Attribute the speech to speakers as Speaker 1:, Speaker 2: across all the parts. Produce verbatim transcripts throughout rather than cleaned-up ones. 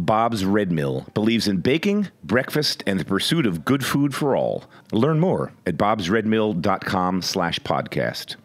Speaker 1: Bob's Red Mill believes in baking, breakfast, and the pursuit of good food for all. Learn more at bobsredmill.com slash podcast.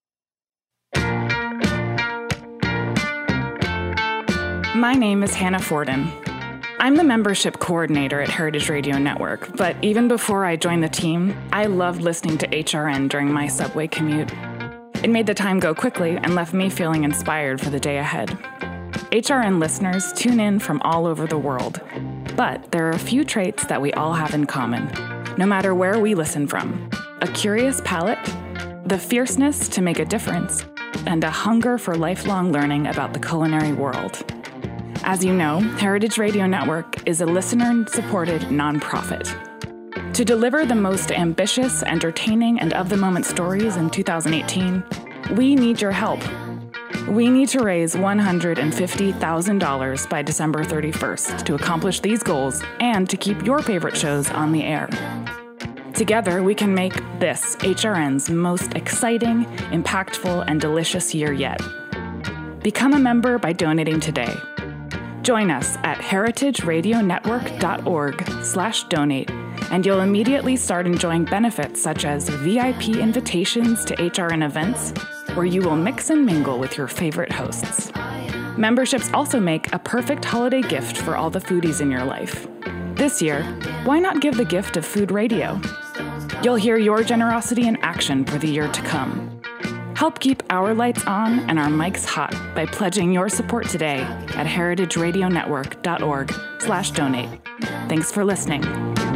Speaker 2: My name is Hannah Forden. I'm the membership coordinator at Heritage Radio Network, but even before I joined the team, I loved listening to H R N during my subway commute. It made the time go quickly and left me feeling inspired for the day ahead. H R N listeners tune in from all over the world, but there are a few traits that we all have in common, no matter where we listen from. A curious palate, the fierceness to make a difference, and a hunger for lifelong learning about the culinary world. As you know, Heritage Radio Network is a listener-supported nonprofit. To deliver the most ambitious, entertaining, and of-the-moment stories in two thousand eighteen, we need your help. We need to raise one hundred fifty thousand dollars by December thirty-first to accomplish these goals and to keep your favorite shows on the air. Together, we can make this H R N's most exciting, impactful, and delicious year yet. Become a member by donating today. Join us at heritageradionetwork.org slash donate, and you'll immediately start enjoying benefits such as V I P invitations to H R N events, where you will mix and mingle with your favorite hosts. Memberships also make a perfect holiday gift for all the foodies in your life. This year, why not give the gift of food radio? You'll hear your generosity in action for the year to come. Help keep our lights on and our mics hot by pledging your support today at heritageradionetwork.org slash donate. Thanks for listening.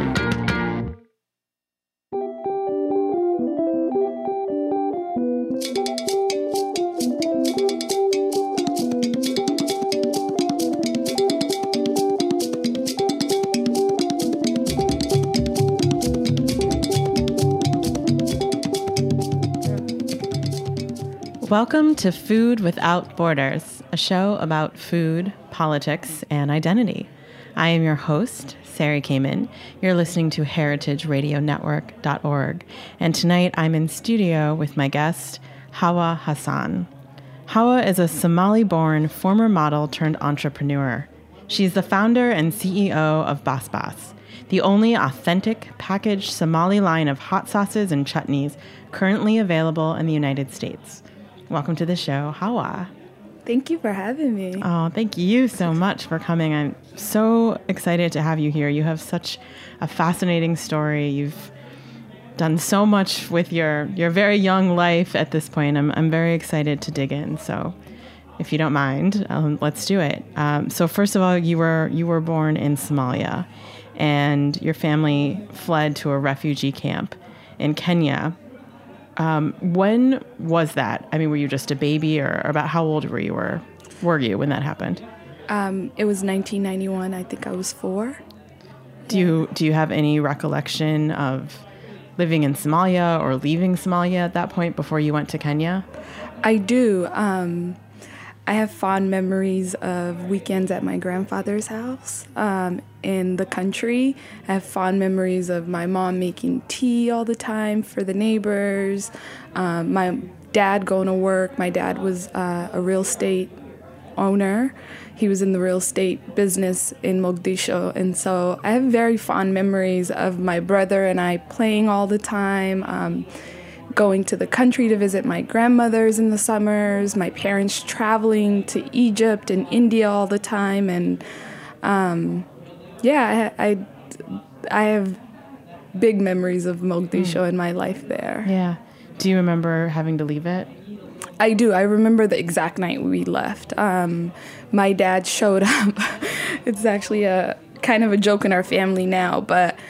Speaker 3: Welcome to Food Without Borders, a show about food, politics, and identity. I am your host, Sari Kamen. You're listening to heritage radio network dot org, and tonight I'm in studio with my guest, Hawa Hassan. Hawa is a Somali-born former model turned entrepreneur. She's the founder and C E O of Bas Bas, the only authentic packaged Somali line of hot sauces and chutneys currently available in the United States. Welcome to the show, Hawa.
Speaker 4: Thank you for having me.
Speaker 3: Oh, thank you so much for coming. I'm so excited to have you here. You have such a fascinating story. You've done so much with your, your very young life at this point. I'm I'm very excited to dig in. So, if you don't mind, um, let's do it. Um, so, first of all, you were you were born in Somalia, and your family fled to a refugee camp in Kenya. Um, when was that? I mean, were you just a baby, or, or about how old were you, or were you when that happened?
Speaker 4: Um, it was nineteen ninety-one. I think I was four.
Speaker 3: Do yeah. you do you have any recollection of living in Somalia or leaving Somalia at that point before you went to Kenya?
Speaker 4: I do. Um, I have fond memories of weekends at my grandfather's house um, in the country. I have fond memories of my mom making tea all the time for the neighbors. Um, my dad going to work. My dad was uh, a real estate owner. He was in the real estate business in Mogadishu. And so I have very fond memories of my brother and I playing all the time, um, going to the country to visit my grandmothers in the summers, my parents traveling to Egypt and India all the time. And um, yeah, I, I, I have big memories of Mogadishu mm. in my life there.
Speaker 3: Yeah. Do you remember having to leave it?
Speaker 4: I do. I remember the exact night we left. Um, my dad showed up. It's actually a kind of a joke in our family now, but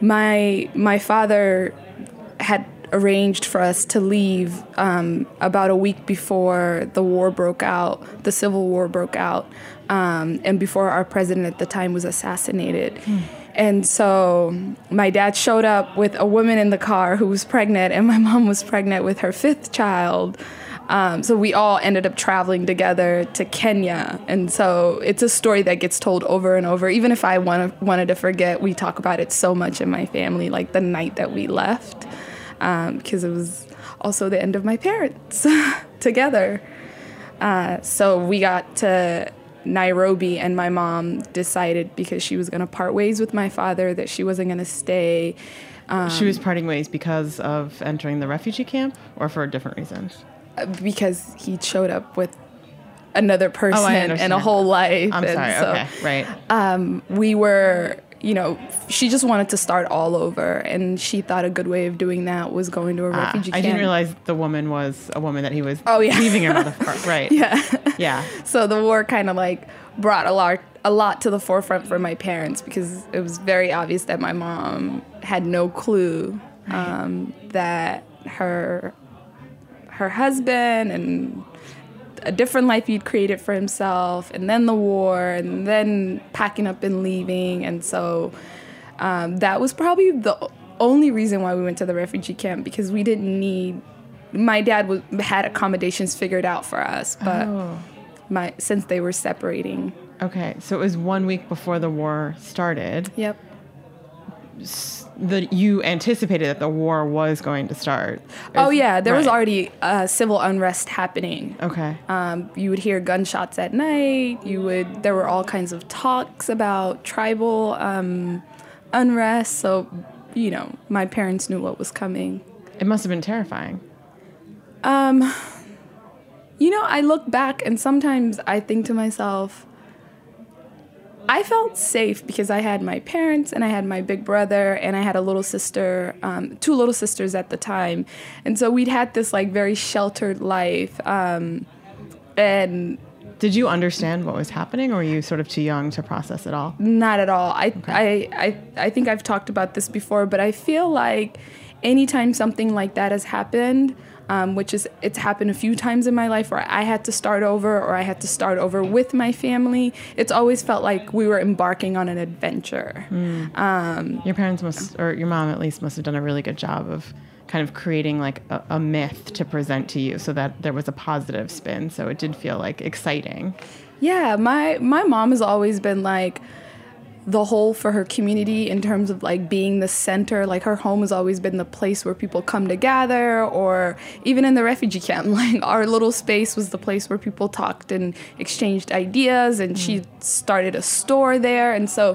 Speaker 4: my my father had arranged for us to leave um, about a week before the war broke out, the Civil War broke out, um, and before our president at the time was assassinated. Mm. And so my dad showed up with a woman in the car who was pregnant, and my mom was pregnant with her fifth child. Um, so we all ended up traveling together to Kenya. And so it's a story that gets told over and over. Even if I wanna, wanted to forget, we talk about it so much in my family, like the night that we left, because um, it was also the end of my parents together. Uh, so we got to Nairobi, and my mom decided, because she was going to part ways with my father, that she wasn't going to stay. Um,
Speaker 3: she was parting ways because of entering the refugee camp, or for different reasons?
Speaker 4: Because he showed up with another person
Speaker 3: oh,
Speaker 4: and a whole life.
Speaker 3: I'm
Speaker 4: and
Speaker 3: sorry,
Speaker 4: so,
Speaker 3: okay, right.
Speaker 4: Um, we were, you know, she just wanted to start all over, and she thought a good way of doing that was going to a
Speaker 3: ah,
Speaker 4: refugee
Speaker 3: I
Speaker 4: camp.
Speaker 3: didn't realize the woman was a woman that he was
Speaker 4: oh, yeah.
Speaker 3: leaving her mother for. Right.
Speaker 4: Yeah.
Speaker 3: Yeah.
Speaker 4: So the war kind of like brought a lot, a lot to the forefront for my parents, because it was very obvious that my mom had no clue um, that her her husband and a different life he'd created for himself, and then the war, and then packing up and leaving. And so um, that was probably the only reason why we went to the refugee camp, because we didn't need, my dad was, had accommodations figured out for us, but
Speaker 3: oh.
Speaker 4: my since they were separating.
Speaker 3: Okay, so it was one week before the war started.
Speaker 4: Yep.
Speaker 3: The, you anticipated that the war was going to start.
Speaker 4: Oh, yeah. There
Speaker 3: right.
Speaker 4: was already uh, civil unrest happening.
Speaker 3: Okay.
Speaker 4: Um, you would hear gunshots at night. You would. There were all kinds of talks about tribal um, unrest. So, you know, my parents knew what was coming.
Speaker 3: It must have been terrifying.
Speaker 4: Um, you know, I look back and sometimes I think to myself, I felt safe because I had my parents and I had my big brother and I had a little sister, um, two little sisters at the time. And so we'd had this like very sheltered life. Um, and
Speaker 3: did you understand what was happening, or were you sort of too young to process it all?
Speaker 4: Not at all. I,
Speaker 3: okay.
Speaker 4: I, I, I think I've talked about this before, but I feel like anytime something like that has happened, Um, which is, it's happened a few times in my life where I had to start over or I had to start over with my family. It's always felt like we were embarking on an adventure.
Speaker 3: Mm.
Speaker 4: Um,
Speaker 3: your parents must, or your mom at least, must have done a really good job of kind of creating like a, a myth to present to you so that there was a positive spin. So it did feel like exciting.
Speaker 4: Yeah, my, my mom has always been like the whole for her community in terms of like being the center. Like her home has always been the place where people come to gather, or even in the refugee camp, like our little space was the place where people talked and exchanged ideas, and mm. she started a store there. And so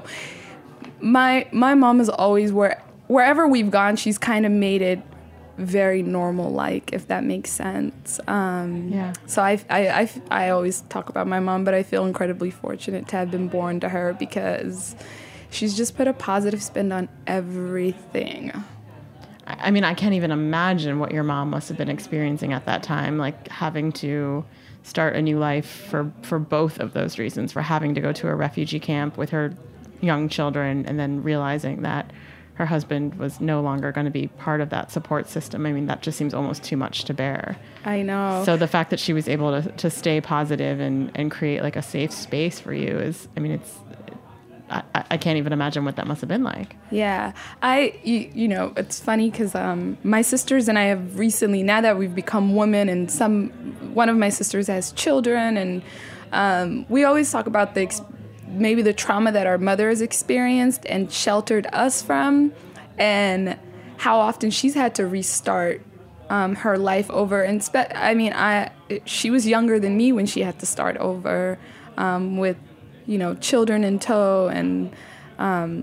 Speaker 4: my my mom is always, where wherever we've gone, she's kind of made it very normal, like, if that makes sense. Um,
Speaker 3: yeah.
Speaker 4: So I, I, I, I always talk about my mom, but I feel incredibly fortunate to have been born to her because she's just put a positive spin on everything.
Speaker 3: I mean, I can't even imagine what your mom must have been experiencing at that time, like having to start a new life for, for both of those reasons, for having to go to a refugee camp with her young children and then realizing that her husband was no longer going to be part of that support system. I mean, that just seems almost too much to bear.
Speaker 4: I know.
Speaker 3: So the fact that she was able to, to stay positive and, and create like a safe space for you is, I mean, it's, I, I can't even imagine what that must have been like.
Speaker 4: Yeah. I, you, you know, it's funny because um, my sisters and I have recently, now that we've become women, and some, one of my sisters has children, and um, we always talk about the experience, maybe the trauma that our mother has experienced and sheltered us from, and how often she's had to restart um, her life over. And spe- I mean, I she was younger than me when she had to start over um, with, you know, children in tow, and um,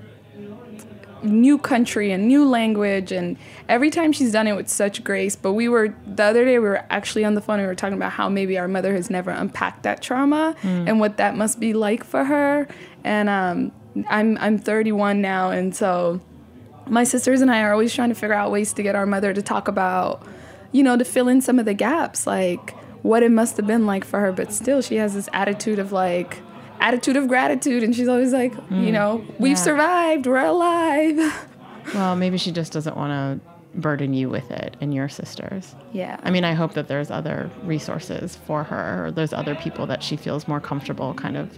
Speaker 4: new country and new language, and every time she's done it with such grace. But we were, the other day we were actually on the phone and we were talking about how maybe our mother has never unpacked that trauma mm. and what that must be like for her. And um, I'm I'm thirty-one now, and so my sisters and I are always trying to figure out ways to get our mother to talk about, you know, to fill in some of the gaps, like what it must have been like for her. But still, she has this attitude of like, attitude of gratitude, and she's always like, mm, you know, we've yeah. survived, we're alive.
Speaker 3: Well, maybe she just doesn't want to burden you with it and your sisters.
Speaker 4: Yeah.
Speaker 3: I mean, I hope that there's other resources for her, or there's other people that she feels more comfortable kind of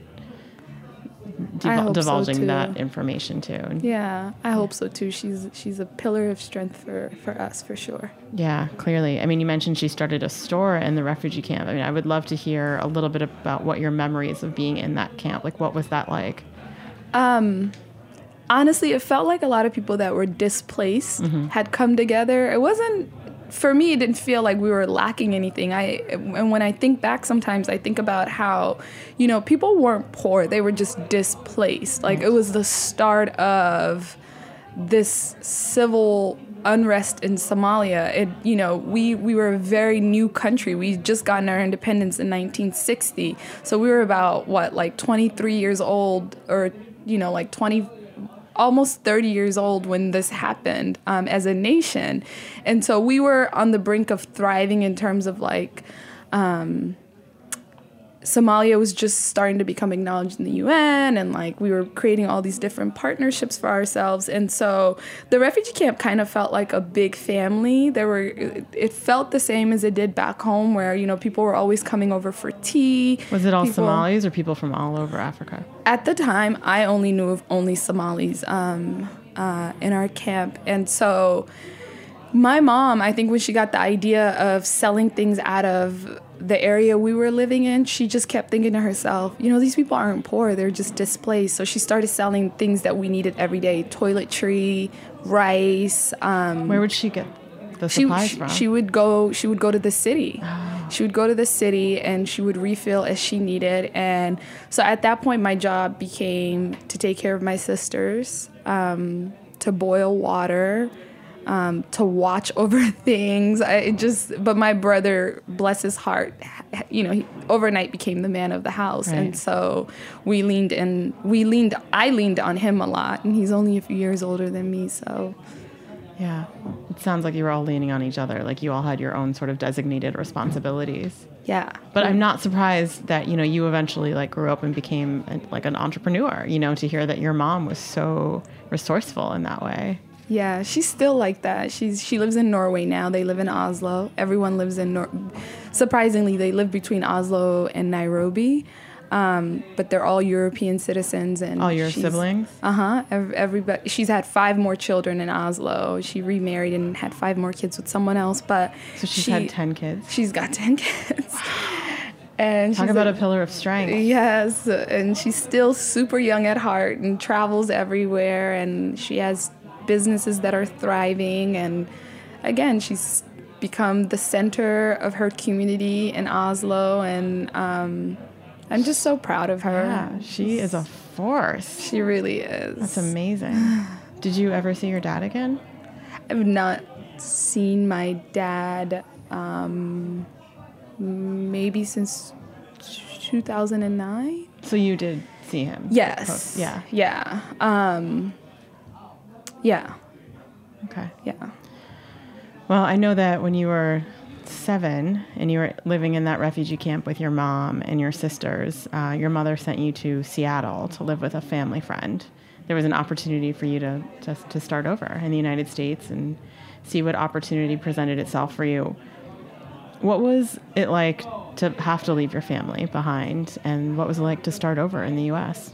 Speaker 3: dev- divulging
Speaker 4: so
Speaker 3: that information to. And,
Speaker 4: yeah, I hope so too. She's she's a pillar of strength for, for us, for sure.
Speaker 3: Yeah, clearly. I mean, you mentioned she started a store in the refugee camp. I mean, I would love to hear a little bit about what your memories of being in that camp, like what was that like?
Speaker 4: Um, honestly, it felt like a lot of people that were displaced mm-hmm. had come together. It wasn't for me, it didn't feel like we were lacking anything. I and when I think back, sometimes I think about how, you know, people weren't poor; they were just displaced. Like it was the start of this civil unrest in Somalia. It, you know, we we were a very new country. We just gotten our independence in nineteen sixty, so we were about what, like twenty-three years old, or you know, like twenty. Almost thirty years old when this happened um, as a nation. And so we were on the brink of thriving in terms of like, um, Somalia was just starting to become acknowledged in the U N, and like we were creating all these different partnerships for ourselves. And so the refugee camp kind of felt like a big family. There were, it felt the same as it did back home, where, you know, people were always coming over for tea.
Speaker 3: Was it all
Speaker 4: people,
Speaker 3: Somalis or people from all over Africa?
Speaker 4: At the time, I only knew of only Somalis um, uh, in our camp. And so my mom, I think when she got the idea of selling things out of the area we were living in, she just kept thinking to herself, you know, these people aren't poor, they're just displaced. So she started selling things that we needed every day: toiletry, rice. Um,
Speaker 3: Where would she get the
Speaker 4: she,
Speaker 3: supplies
Speaker 4: she,
Speaker 3: from?
Speaker 4: She would go. She would go to the city.
Speaker 3: Oh.
Speaker 4: She would go to the city, and she would refill as she needed. And so at that point, my job became to take care of my sisters, um, to boil water. Um, to watch over things. I it just, but my brother, bless his heart, you know, he overnight became the man of the house.
Speaker 3: Right.
Speaker 4: And so we leaned in, we leaned, I leaned on him a lot, and he's only a few years older than me. So
Speaker 3: yeah, it sounds like you were all leaning on each other. Like you all had your own sort of designated responsibilities.
Speaker 4: yeah.
Speaker 3: But I'm not surprised that, you know, you eventually like grew up and became a, like an entrepreneur, you know, to hear that your mom was so resourceful in that way.
Speaker 4: Yeah, she's still like that. She's she lives in Norway now. They live in Oslo. Everyone lives in Nor. Surprisingly, they live between Oslo and Nairobi, um, but they're all European citizens. And
Speaker 3: all your siblings?
Speaker 4: Uh huh. Everybody. She's had five more children in Oslo. She remarried and had five more kids with someone else. But
Speaker 3: so she's
Speaker 4: she,
Speaker 3: had ten kids.
Speaker 4: She's got ten kids. And
Speaker 3: talk
Speaker 4: she's
Speaker 3: about
Speaker 4: a,
Speaker 3: a pillar of strength.
Speaker 4: Yes, and she's still super young at heart and travels everywhere, and she has businesses that are thriving. And again, she's become the center of her community in Oslo, and um, I'm just so proud of her.
Speaker 3: Yeah, she is a force.
Speaker 4: She really is.
Speaker 3: That's amazing. Did you ever see your dad again?
Speaker 4: I've not seen my dad um, maybe since two thousand nine.
Speaker 3: So you did see him?
Speaker 4: Yes.
Speaker 3: Post. Yeah.
Speaker 4: Yeah. Um, yeah.
Speaker 3: Okay.
Speaker 4: Yeah.
Speaker 3: Well, I know that when you were seven and you were living in that refugee camp with your mom and your sisters, uh, your mother sent you to Seattle to live with a family friend. There was an opportunity for you to, to, to start over in the United States and see what opportunity presented itself for you. What was it like to have to leave your family behind, and what was it like to start over in the U S?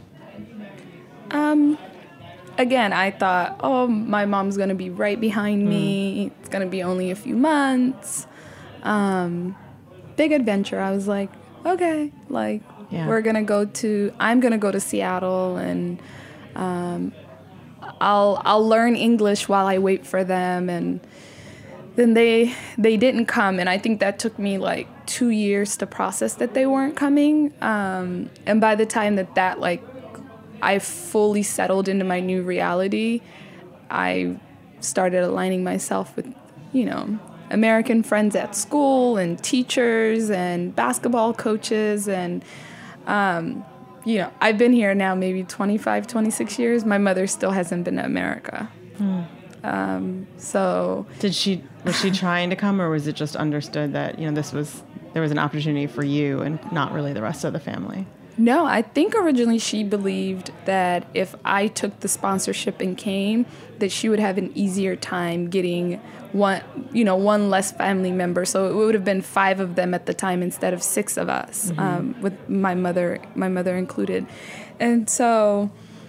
Speaker 3: Um,
Speaker 4: again, I thought, oh, my mom's going to be right behind me. Mm. It's going to be only a few months. Um, big adventure. I was like, okay, like, yeah. we're going to go to, I'm going to go to Seattle, and um, I'll I'll learn English while I wait for them. And then they they didn't come, and I think that took me like two years to process that they weren't coming. Um, and by the time that that like I fully settled into my new reality, I started aligning myself with, you know, American friends at school and teachers and basketball coaches. And, um, you know, I've been here now maybe twenty-five, twenty-six years. My mother still hasn't been to America. Hmm. Um, so
Speaker 3: did she, was she trying to come, or was it just understood that, you know, this was, there was an opportunity for you and not really the rest of the family?
Speaker 4: No, I think originally she believed that if I took the sponsorship and came, that she would have an easier time getting one, you know, one less family member. So it would have been five of them at the time instead of six of us, mm-hmm. um, with my mother, my mother included. And so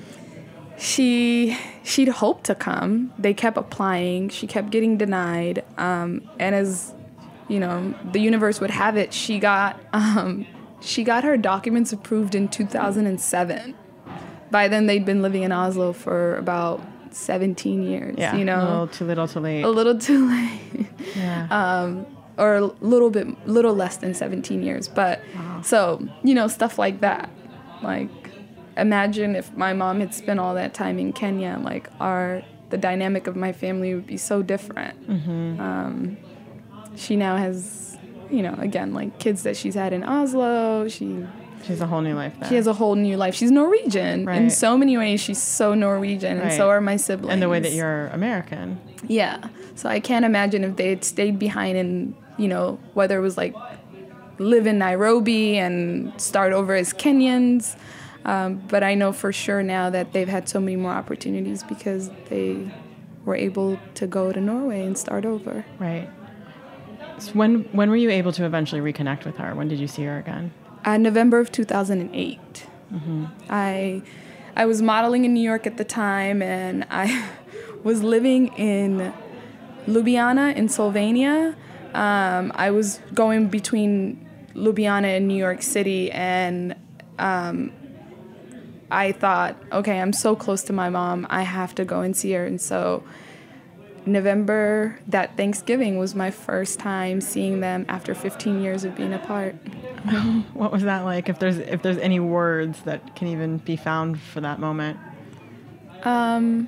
Speaker 4: she, she'd hoped to come. They kept applying. She kept getting denied. Um, and as, you know, the universe would have it, she got... Um, She got her documents approved in two thousand seven. By then, they'd been living in Oslo for about not seventeen years,
Speaker 3: Yeah,
Speaker 4: you know?
Speaker 3: a little too little too late.
Speaker 4: A little too late.
Speaker 3: Yeah.
Speaker 4: um, or a little bit, little less than seventeen years. But
Speaker 3: Wow.
Speaker 4: so, you know, stuff like that. Like, imagine if my mom had spent all that time in Kenya, like our, the dynamic of my family would be so different.
Speaker 3: Mm-hmm.
Speaker 4: Um, she now has, you know, again, like kids that she's had in Oslo. She
Speaker 3: She has a whole new life there.
Speaker 4: She has a whole new life. She's Norwegian.
Speaker 3: Right.
Speaker 4: In so many ways, she's so Norwegian, and
Speaker 3: Right.
Speaker 4: so are my siblings.
Speaker 3: And the way that you're American.
Speaker 4: Yeah. So I can't imagine if they had stayed behind and, you know, whether it was like live in Nairobi and start over as Kenyans. Um, but I know for sure now that they've had so many more opportunities because they were able to go to Norway and start over.
Speaker 3: Right. So when when were you able to eventually reconnect with her? When did you see her again?
Speaker 4: Uh, November of two thousand eight.
Speaker 3: Mm-hmm.
Speaker 4: I I was modeling in New York at the time, and I was living in Ljubljana in Slovenia. Um, I was going between Ljubljana and New York City, and um, I thought, okay, I'm so close to my mom, I have to go and see her. And so November, that Thanksgiving, was my first time seeing them after fifteen years of being apart.
Speaker 3: What was that like? If there's if there's any words that can even be found for that moment.
Speaker 4: Um,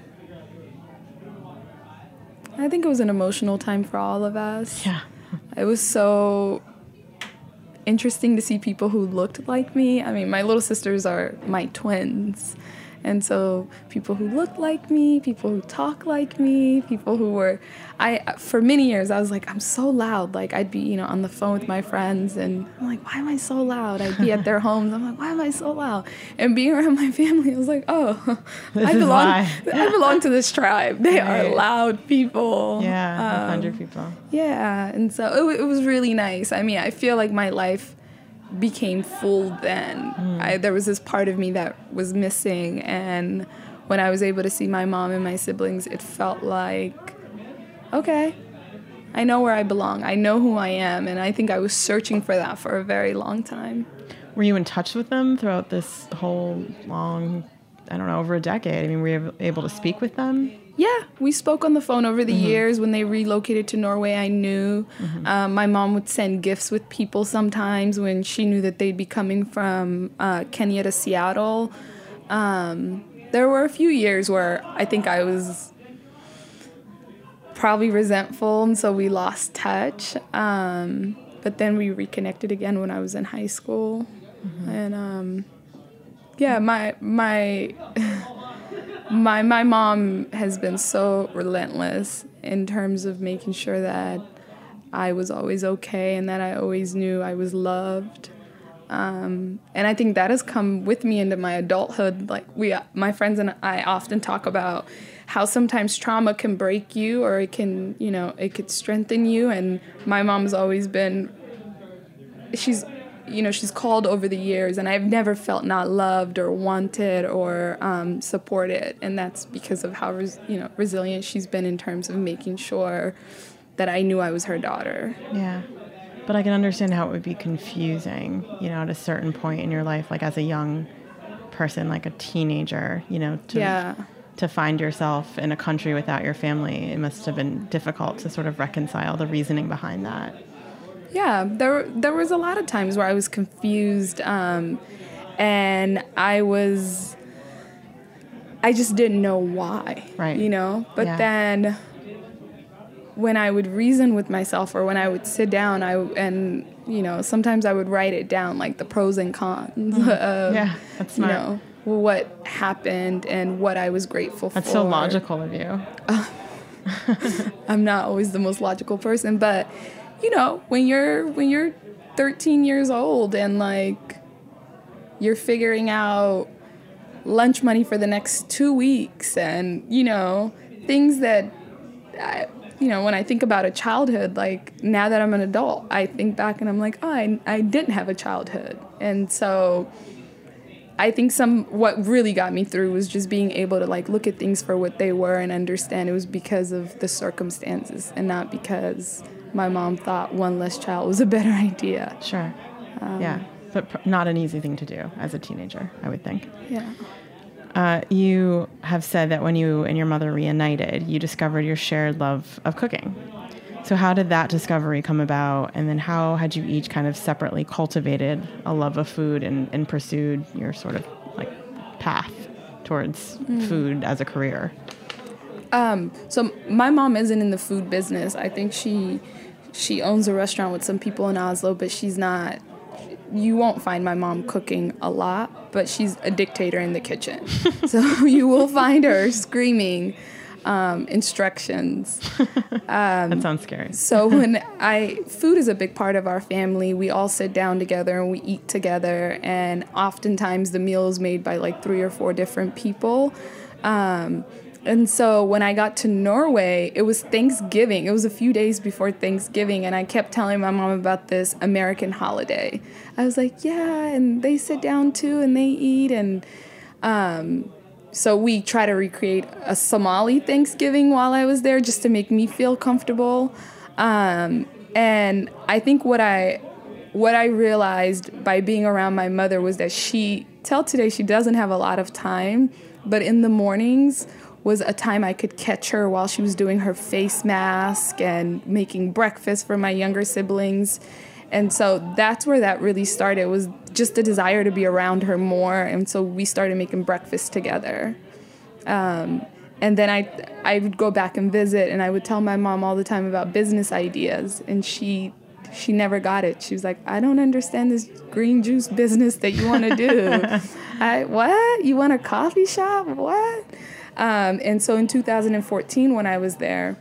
Speaker 4: I think it was an emotional time for all of us.
Speaker 3: Yeah.
Speaker 4: It was so interesting to see people who looked like me. I mean, my little sisters are my twins. And so people who looked like me, people who talk like me, people who were, I, for many years, I was like, I'm so loud. Like, I'd be, you know, on the phone with my friends, and I'm like, why am I so loud? I'd be at their homes. I'm like, why am I so loud? And being around my family, I was like, oh,
Speaker 3: This
Speaker 4: I
Speaker 3: is
Speaker 4: belong,
Speaker 3: why.
Speaker 4: I belong to this tribe. They
Speaker 3: Right.
Speaker 4: are loud people.
Speaker 3: Yeah.
Speaker 4: Um,
Speaker 3: a hundred people.
Speaker 4: Yeah, and so it, wa- it was really nice. I mean, I feel like my life became full then.
Speaker 3: Mm.
Speaker 4: I, there was this part of me that was missing, and when I was able to see my mom and my siblings, it felt like, okay, I know where I belong. I know who I am, and I think I was searching for that for a very long time.
Speaker 3: Were you in touch with them throughout this whole long, I don't know, over a decade? I mean, were you able to speak with them?
Speaker 4: Yeah, we spoke on the phone over the
Speaker 3: Mm-hmm.
Speaker 4: years. When they relocated to Norway, I knew.
Speaker 3: Mm-hmm.
Speaker 4: Um, my mom would send gifts with people sometimes when she knew that they'd be coming from uh, Kenya to Seattle. Um, there were a few years where I think I was probably resentful, and so we lost touch. Um, but then we reconnected again when I was in high school. Mm-hmm. And um, yeah, my my... My my mom has been so relentless in terms of making sure that I was always okay and that I always knew I was loved. Um, and I think that has come with me into my adulthood. Like we, my friends and I often talk about how sometimes trauma can break you, or it can, you know, it could strengthen you. And my mom's always been, she's, you know, she's called over the years, and I've never felt not loved or wanted or um, supported. And that's because of how, res- you know, resilient she's been in terms of making sure that I knew I was her daughter.
Speaker 3: Yeah. But I can understand how it would be confusing, you know, at a certain point in your life, like as a young person, like a teenager, you know, to,
Speaker 4: Yeah.
Speaker 3: to find yourself in a country without your family. It must have been difficult to sort of reconcile the reasoning behind that.
Speaker 4: Yeah, there there was a lot of times where I was confused, um, and I was, I just didn't know why,
Speaker 3: Right.
Speaker 4: you know? But
Speaker 3: Yeah.
Speaker 4: then when I would reason with myself, or when I would sit down, I and, you know, sometimes I would write it down, like the pros and cons of,
Speaker 3: Yeah, that's
Speaker 4: you
Speaker 3: smart.
Speaker 4: know, what happened and what I was grateful
Speaker 3: That's
Speaker 4: for.
Speaker 3: so logical of you.
Speaker 4: I'm not always the most logical person, but you know, when you're when you're thirteen years old and like you're figuring out lunch money for the next two weeks and, you know, things that I, you know, when I think about a childhood, like now that I'm an adult, I think back and I'm like, oh, I, I didn't have a childhood. And so I think some what really got me through was just being able to like look at things for what they were and understand it was because of the circumstances and not because my mom thought one less child was a better idea.
Speaker 3: Sure.
Speaker 4: Um,
Speaker 3: yeah. But pr- not an easy thing to do as a teenager, I would think.
Speaker 4: Yeah.
Speaker 3: Uh, you have said that when you and your mother reunited, you discovered your shared love of cooking. So how did that discovery come about? And then how had you each kind of separately cultivated a love of food and, and pursued your sort of like path towards mm. food as a career?
Speaker 4: Um, so my mom isn't in the food business. I think she she owns a restaurant with some people in Oslo, but she's not. You won't find my mom cooking a lot, but she's a dictator in the kitchen. So you will find her screaming um, instructions.
Speaker 3: Um, that sounds scary.
Speaker 4: So when I, food is a big part of our family. We all sit down together and we eat together. And oftentimes the meal is made by like three or four different people. Um, And so when I got to Norway, it was Thanksgiving. It was a few days before Thanksgiving, and I kept telling my mom about this American holiday. I was like, yeah, and they sit down too, and they eat. And um, so we try to recreate a Somali Thanksgiving while I was there just to make me feel comfortable. Um, and I think what I what I realized by being around my mother was that she, till today, she doesn't have a lot of time, but in the mornings was a time I could catch her while she was doing her face mask and making breakfast for my younger siblings. And so that's where that really started. It was just a desire to be around her more. And so we started making breakfast together. Um, and then I, I would go back and visit, and I would tell my mom all the time about business ideas. And she she never got it. She was like, I don't understand this green juice business that you want to do. I, what? You want a coffee shop? What? Um, and so in two thousand fourteen, when I was there,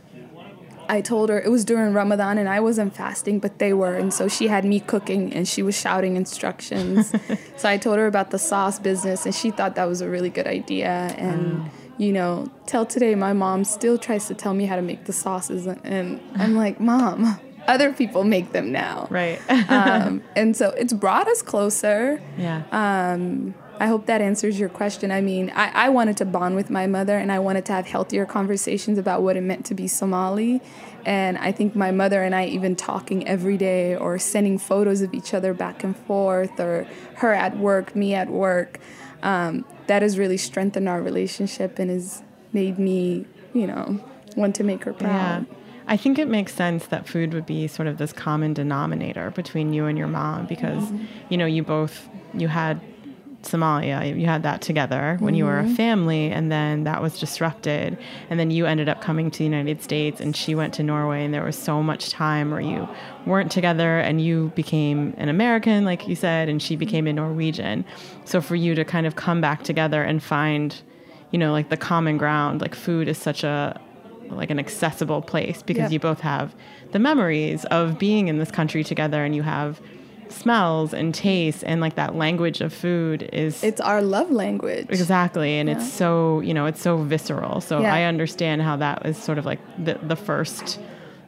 Speaker 4: I told her, it was during Ramadan and I wasn't fasting, but they were. And so she had me cooking and she was shouting instructions. So I told her about the sauce business and she thought that was a really good idea. And, mm. you know, till today, my mom still tries to tell me how to make the sauces. And I'm like, Mom, other people make them now.
Speaker 3: Right.
Speaker 4: um, and so it's brought us closer.
Speaker 3: Yeah.
Speaker 4: Um, I hope that answers your question. I mean, I, I wanted to bond with my mother, and I wanted to have healthier conversations about what it meant to be Somali. And I think my mother and I even talking every day or sending photos of each other back and forth, or her at work, me at work, um, that has really strengthened our relationship and has made me, you know, want to make her proud.
Speaker 3: Yeah. I think it makes sense that food would be sort of this common denominator between you and your mom because, mm-hmm. you know, you both, you had Somalia, you had that together when mm-hmm. you were a family, and then that was disrupted, and then you ended up coming to the United States and she went to Norway, and there was so much time where you weren't together and you became an American, like you said, and she became a Norwegian. So for you to kind of come back together and find, you know, like the common ground, like food is such a like an accessible place because yep. you both have the memories of being in this country together, and you have smells and tastes, and like that language of food is
Speaker 4: it's our love language.
Speaker 3: Exactly. And yeah. it's so, you know, it's so visceral. So
Speaker 4: yeah.
Speaker 3: I understand how that was sort of like the the first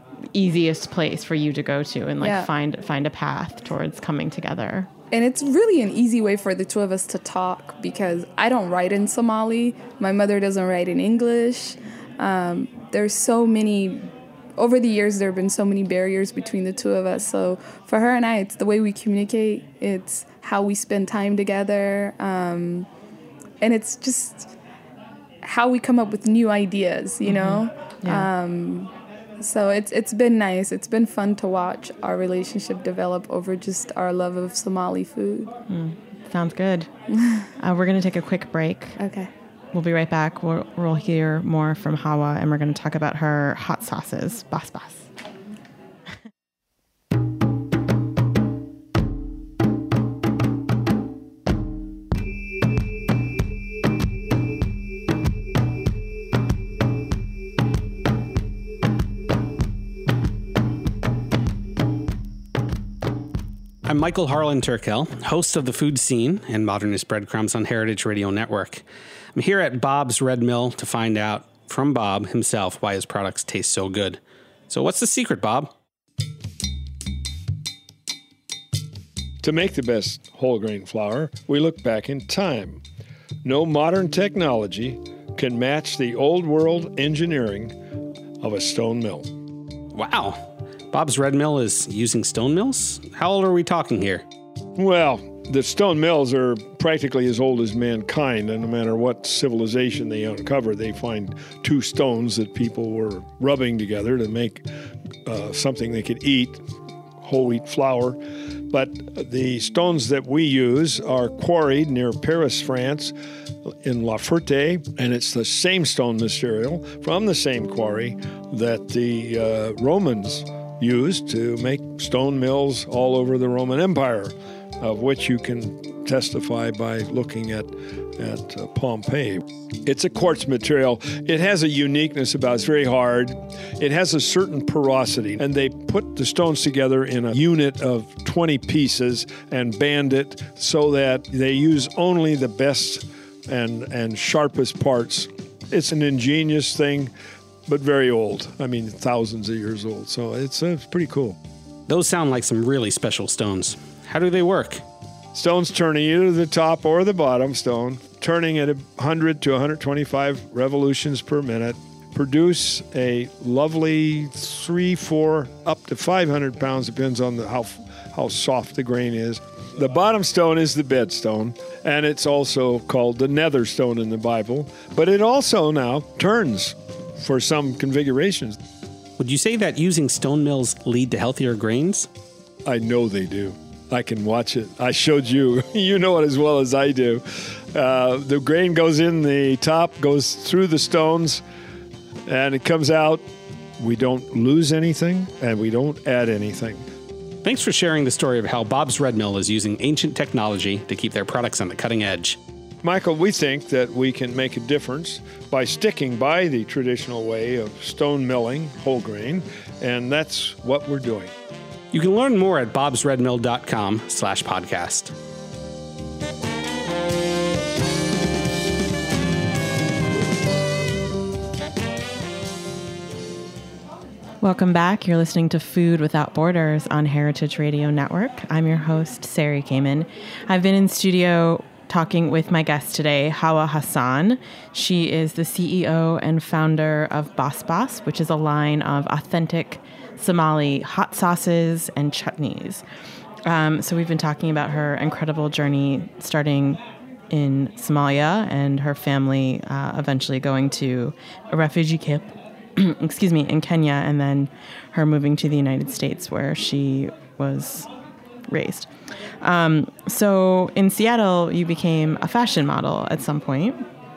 Speaker 3: easiest place for you to go to and like yeah. find find a path towards coming together.
Speaker 4: And it's really an easy way for the two of us to talk because I don't write in Somali. My mother doesn't write in English. Um, there's so many, over the years, there have been so many barriers between the two of us. So for her and I, it's the way we communicate. It's how we spend time together. Um, and it's just how we come up with new ideas, you know?
Speaker 3: Mm-hmm. Yeah. Um,
Speaker 4: so it's it's been nice. It's been fun to watch our relationship develop over just our love of Somali food.
Speaker 3: Mm, sounds good. uh, we're going to take a quick break.
Speaker 4: Okay.
Speaker 3: We'll be right back. We'll, we'll hear more from Hawa, and we're going to talk about her hot sauces, bas bas.
Speaker 5: I'm Michael Harlan Turkel, host of The Food Scene and Modernist Breadcrumbs on Heritage Radio Network. I'm here at Bob's Red Mill to find out from Bob himself why his products taste so good. So what's the secret, Bob?
Speaker 6: To make the best whole grain flour, we look back in time. No modern technology can match the old world engineering of a stone mill.
Speaker 5: Wow. Bob's Red Mill is using stone mills? How old are we talking here?
Speaker 6: Well, The stone mills are practically as old as mankind, and no matter what civilization they uncover, they find two stones that people were rubbing together to make uh, something they could eat, whole wheat flour. But the stones that we use are quarried near Paris, France, in La Ferté, and it's the same stone material from the same quarry that the uh, Romans used to make stone mills all over the Roman Empire, of which you can testify by looking at at uh, Pompeii. It's a quartz material. It has a uniqueness about it. It's very hard. It has a certain porosity, and they put the stones together in a unit of twenty pieces and band it so that they use only the best and, and sharpest parts. It's an ingenious thing, but very old. I mean, thousands of years old. So it's, uh, it's pretty cool.
Speaker 5: Those sound like some really special stones. How do they work?
Speaker 6: Stones turning either the top or the bottom stone, turning at one hundred to one hundred twenty-five revolutions per minute, produce a lovely three, four, up to five hundred pounds, depends on the, how how soft the grain is. The bottom stone is the bed stone, and it's also called the nether stone in the Bible, but it also now turns for some configurations.
Speaker 5: Would you say that using stone mills lead to healthier grains?
Speaker 6: I know they do. I can watch it. I showed you. You know it as well as I do. Uh, the grain goes in the top, goes through the stones, and it comes out. We don't lose anything, and we don't add anything.
Speaker 5: Thanks for sharing the story of how Bob's Red Mill is using ancient technology to keep their products on the cutting edge.
Speaker 6: Michael, we think that we can make a difference by sticking by the traditional way of stone milling whole grain, and that's what we're doing.
Speaker 5: You can learn more at bobsredmill.com slash podcast.
Speaker 3: Welcome back. You're listening to Food Without Borders on Heritage Radio Network. I'm your host, Sari Kamen. I've been in studio talking with my guest today, Hawa Hassan. She is the C E O and founder of Bas Bas, which is a line of authentic Somali hot sauces and chutneys. Um, so we've been talking about her incredible journey starting in Somalia and her family uh, eventually going to a refugee camp, excuse me, in Kenya, and then her moving to the United States where she was raised. Um, so in Seattle, you became a fashion model at some point.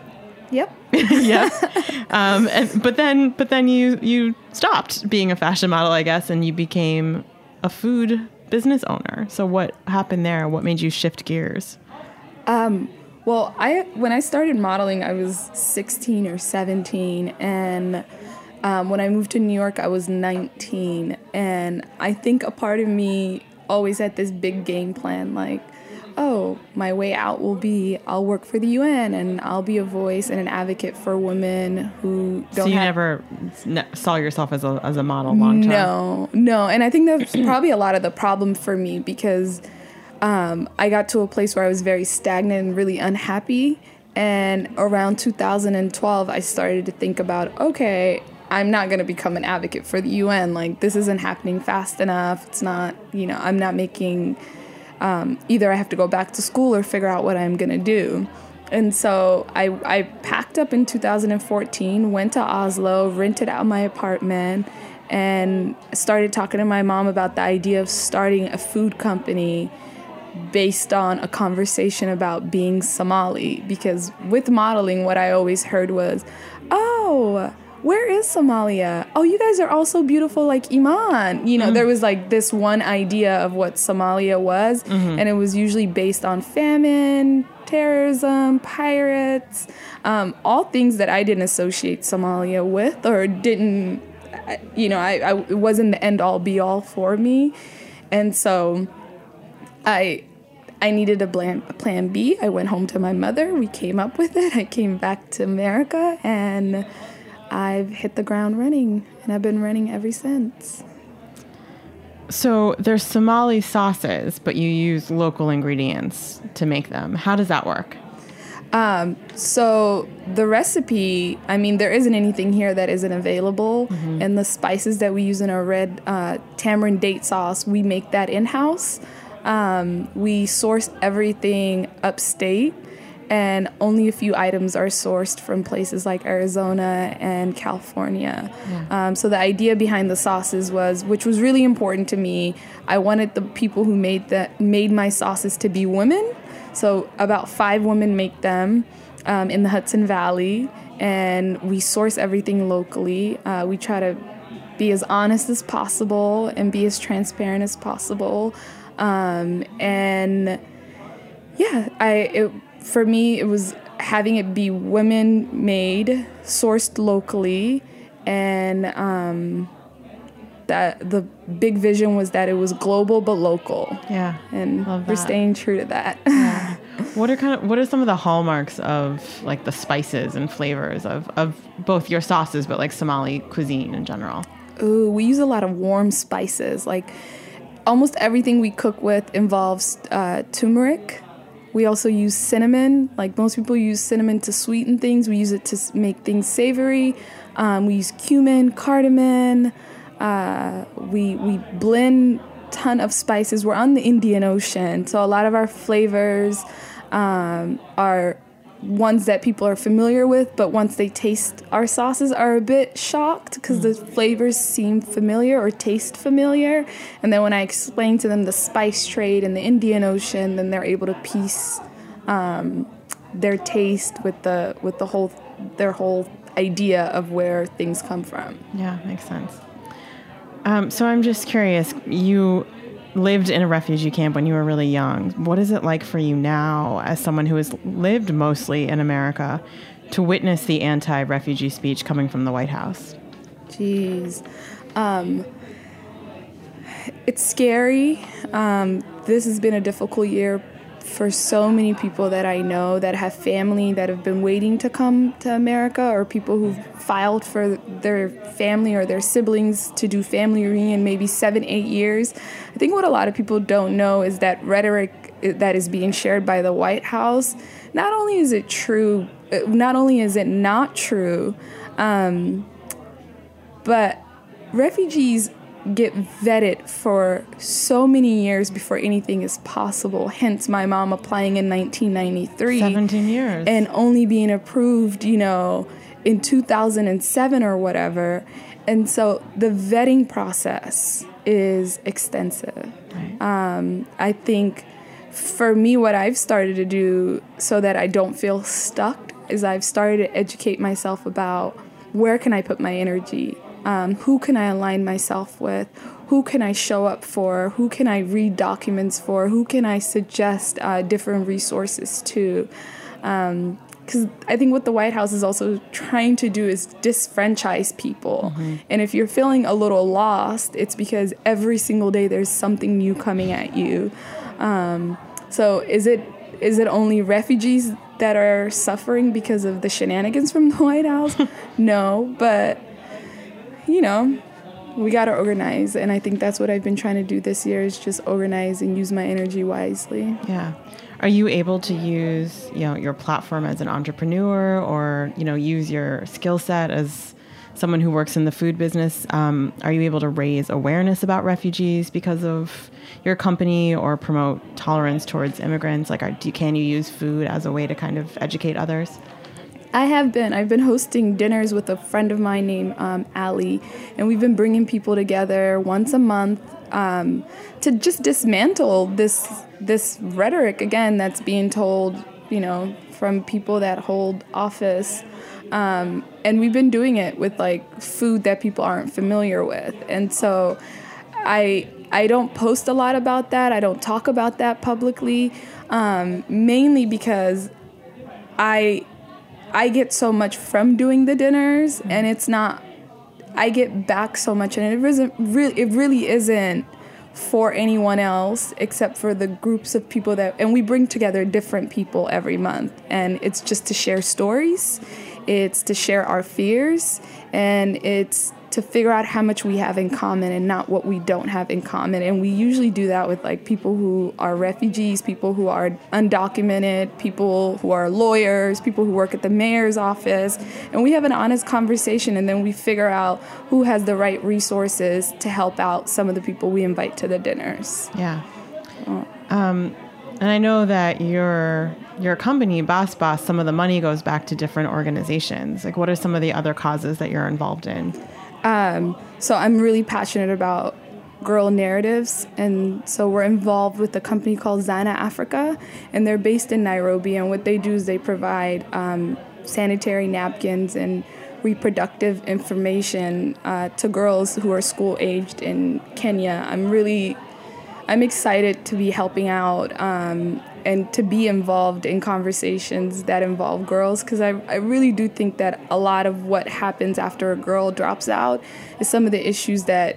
Speaker 4: Yep.
Speaker 3: Yes. Um, and, but then, but then you, you stopped being a fashion model, I guess, and you became a food business owner. So what happened there? What made you shift gears?
Speaker 4: Um, well, I, when I started modeling, I was sixteen or seventeen. And, um, when I moved to New York, I was nineteen. And I think a part of me always had this big game plan, like, oh, my way out will be I'll work for the U N and I'll be a voice and an advocate for women who don't have...
Speaker 3: So you have, never ne- saw yourself as a as a model long term?
Speaker 4: No, no. And I think that's probably a lot of the problem for me because um, I got to a place where I was very stagnant and really unhappy. And around two thousand twelve, I started to think about, okay, I'm not going to become an advocate for the U N. Like, this isn't happening fast enough. It's not, you know, I'm not making... Um, either I have to go back to school or figure out what I'm going to do. And so I, I packed up in two thousand fourteen, went to Oslo, rented out my apartment, and started talking to my mom about the idea of starting a food company based on a conversation about being Somali. Because with modeling, what I always heard was, oh, where is Somalia? Oh, you guys are all so beautiful like Iman. You know, mm-hmm. There was like this one idea of what Somalia was, mm-hmm. and it was usually based on famine, terrorism, pirates, um, all things that I didn't associate Somalia with or didn't, you know, I, I it wasn't the end all be all for me. And so I I needed a plan, a plan B. I went home to my mother. We came up with it. I came back to America and I've hit the ground running, and I've been running ever since.
Speaker 3: So there's Somali sauces, but you use local ingredients to make them. How does that work?
Speaker 4: Um, so the recipe, I mean, there isn't anything here that isn't available. Mm-hmm. And the spices that we use in our red uh, tamarind date sauce, we make that in-house. Um, we source everything upstate, and only a few items are sourced from places like Arizona and California. Yeah. Um, so the idea behind the sauces was, which was really important to me, I wanted the people who made the, made my sauces to be women. So about five women make them um, in the Hudson Valley, and we source everything locally. Uh, we try to be as honest as possible and be as transparent as possible. Um, and yeah, I it, for me, it was having it be women-made, sourced locally, and um, that the big vision was that it was global but local.
Speaker 3: Yeah,
Speaker 4: and
Speaker 3: love
Speaker 4: we're
Speaker 3: that.
Speaker 4: staying true to that.
Speaker 3: Yeah. What are kind of what are some of the hallmarks of like the spices and flavors of, of both your sauces, but like Somali cuisine in general?
Speaker 4: Ooh, we use a lot of warm spices. Like almost everything we cook with involves uh, turmeric. We also use cinnamon. Like most people use cinnamon to sweeten things. We use it to make things savory. Um, we use cumin, cardamom. Uh, we we blend ton of spices. We're on the Indian Ocean, so a lot of our flavors um, are ones that people are familiar with, but once they taste our sauces are a bit shocked because the flavors seem familiar or taste familiar. And then when I explain to them the spice trade in the Indian Ocean, then they're able to piece um, their taste with the with the whole their whole idea of where things come from.
Speaker 3: Yeah, makes sense. Um, so I'm just curious, you lived in a refugee camp when you were really young. What is it like for you now, as someone who has lived mostly in America, to witness the anti-refugee speech coming from the White House?
Speaker 4: Jeez. Um, it's scary. Um, this has been a difficult year for so many people that I know that have family that have been waiting to come to America, or people who've filed for their family or their siblings to do family reunion maybe seven, eight years. I think what a lot of people don't know is that rhetoric that is being shared by the White House, not only is it true, not only is it not true, um, but refugees get vetted for so many years before anything is possible. Hence my mom applying in nineteen ninety-three.
Speaker 3: seventeen years.
Speaker 4: And only being approved, you know, in two thousand seven or whatever. And so the vetting process is extensive.
Speaker 3: Right.
Speaker 4: Um, I think for me, what I've started to do so that I don't feel stuck is I've started to educate myself about where can I put my energy? Um, who can I align myself with? Who can I show up for? Who can I read documents for? Who can I suggest uh, different resources to? Um, because I think what the White House is also trying to do is disfranchise people. Mm-hmm. And if you're feeling a little lost, it's because every single day there's something new coming at you. Um, so is it is it only refugees that are suffering because of the shenanigans from the White House? No, but you know, we got to organize. And I think that's what I've been trying to do this year, is just organize and use my energy wisely.
Speaker 3: Yeah. Are you able to use, you know, your platform as an entrepreneur, or, you know, use your skill set as someone who works in the food business? Um, are you able to raise awareness about refugees because of your company, or promote tolerance towards immigrants? Like, are, do, can you use food as a way to kind of educate others?
Speaker 4: I have been. I've been hosting dinners with a friend of mine named um, Allie, and we've been bringing people together once a month um, to just dismantle this this rhetoric, again, that's being told, you know, from people that hold office. Um, and we've been doing it with, like, food that people aren't familiar with. And so I I don't post a lot about that. I don't talk about that publicly, um, mainly because I... I get so much from doing the dinners, and it's not, I get back so much, and it isn't really, it really isn't for anyone else except for the groups of people that, and we bring together different people every month, and it's just to share stories, it's to share our fears, and it's to figure out how much we have in common and not what we don't have in common. And we usually do that with, like, people who are refugees, people who are undocumented, people who are lawyers, people who work at the mayor's office. And we have an honest conversation, and then we figure out who has the right resources to help out some of the people we invite to the dinners.
Speaker 3: Yeah. Um, and I know that your your company, Boss Boss, some of the money goes back to different organizations. Like, what are some of the other causes that you're involved in?
Speaker 4: Um, so I'm really passionate about girl narratives, and so we're involved with a company called Zana Africa, and they're based in Nairobi, and what they do is they provide um, sanitary napkins and reproductive information uh, to girls who are school-aged in Kenya. I'm really, I'm excited to be helping out um, and to be involved in conversations that involve girls, because I, I really do think that a lot of what happens after a girl drops out is some of the issues that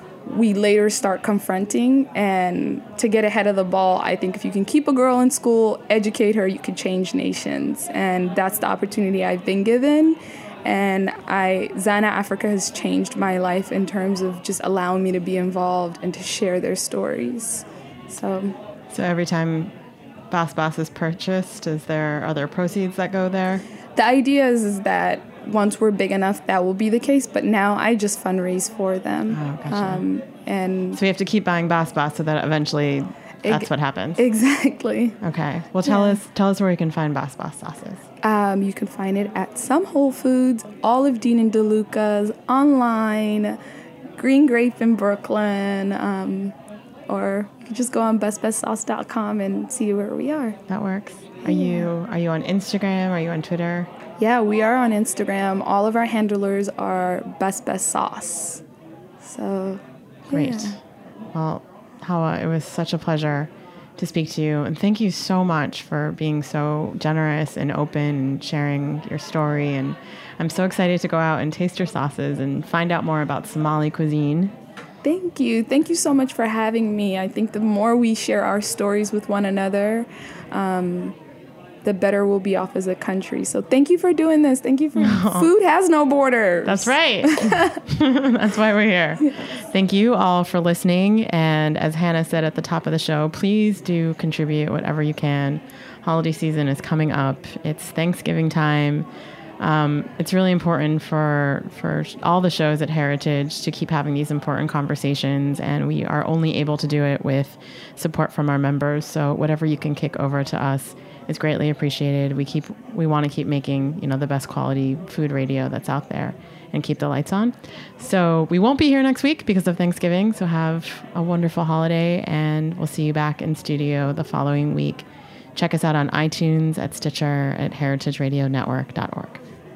Speaker 4: we later start confronting. And to get ahead of the ball, I think if you can keep a girl in school, educate her, you can change nations. And that's the opportunity I've been given. And I, Zana Africa has changed my life in terms of just allowing me to be involved and to share their stories. So,
Speaker 3: so every time Boss Boss is purchased, is there other proceeds that go there?
Speaker 4: The idea is, is that once we're big enough, that will be the case. But now I just fundraise for them.
Speaker 3: Oh, gotcha.
Speaker 4: Um, and
Speaker 3: so we have to keep buying Boss Boss so that eventually that's
Speaker 4: Eg-
Speaker 3: what happens.
Speaker 4: Exactly.
Speaker 3: Okay. Well, tell
Speaker 4: Yeah.
Speaker 3: us tell us where you can find Boss Boss sauces.
Speaker 4: Um, you can find it at some Whole Foods, Olive Dean and DeLuca's, online, Green Grape in Brooklyn, um, or you can just go on best best sauce dot com and see where we are.
Speaker 3: That works. Are you are you on Instagram? Are you on Twitter?
Speaker 4: Yeah, we are on Instagram. All of our handlers are Best Best Sauce. So,
Speaker 3: Great.
Speaker 4: yeah.
Speaker 3: Well, Hawa, it was such a pleasure to speak to you. And thank you so much for being so generous and open and sharing your story. And I'm so excited to go out and taste your sauces and find out more about Somali cuisine.
Speaker 4: Thank you. Thank you so much for having me. I think the more we share our stories with one another, um, the better we'll be off as a country. So thank you for doing this. Thank you for Food Has No Borders.
Speaker 3: That's right. That's why we're here. Yes. Thank you all for listening. And as Hannah said at the top of the show, please do contribute whatever you can. Holiday season is coming up. It's Thanksgiving time. Um, it's really important for for all the shows at Heritage to keep having these important conversations, and we are only able to do it with support from our members. So whatever you can kick over to us is greatly appreciated. We keep we want to keep making, you know, the best quality food radio that's out there and keep the lights on. So we won't be here next week because of Thanksgiving. So have a wonderful holiday, and we'll see you back in studio the following week. Check us out on iTunes, at Stitcher, at heritage radio network dot org.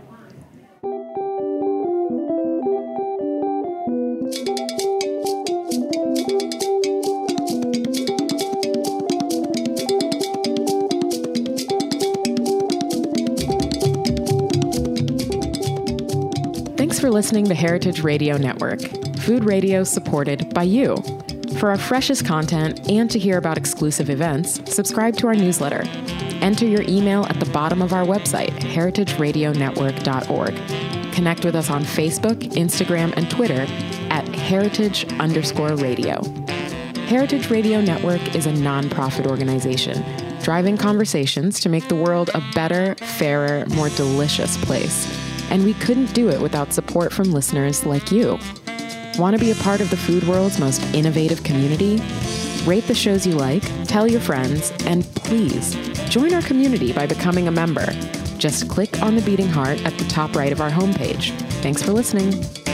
Speaker 7: Thanks for listening to Heritage Radio Network, food radio supported by you. For our freshest content and to hear about exclusive events, subscribe to our newsletter. Enter your email at the bottom of our website, heritage radio network dot org. Connect with us on Facebook, Instagram, and Twitter at heritage underscore radio. Heritage Radio Network is a nonprofit organization driving conversations to make the world a better, fairer, more delicious place. And we couldn't do it without support from listeners like you. Want to be a part of the food world's most innovative community? Rate the shows you like, tell your friends, and please join our community by becoming a member. Just click on the beating heart at the top right of our homepage. Thanks for listening.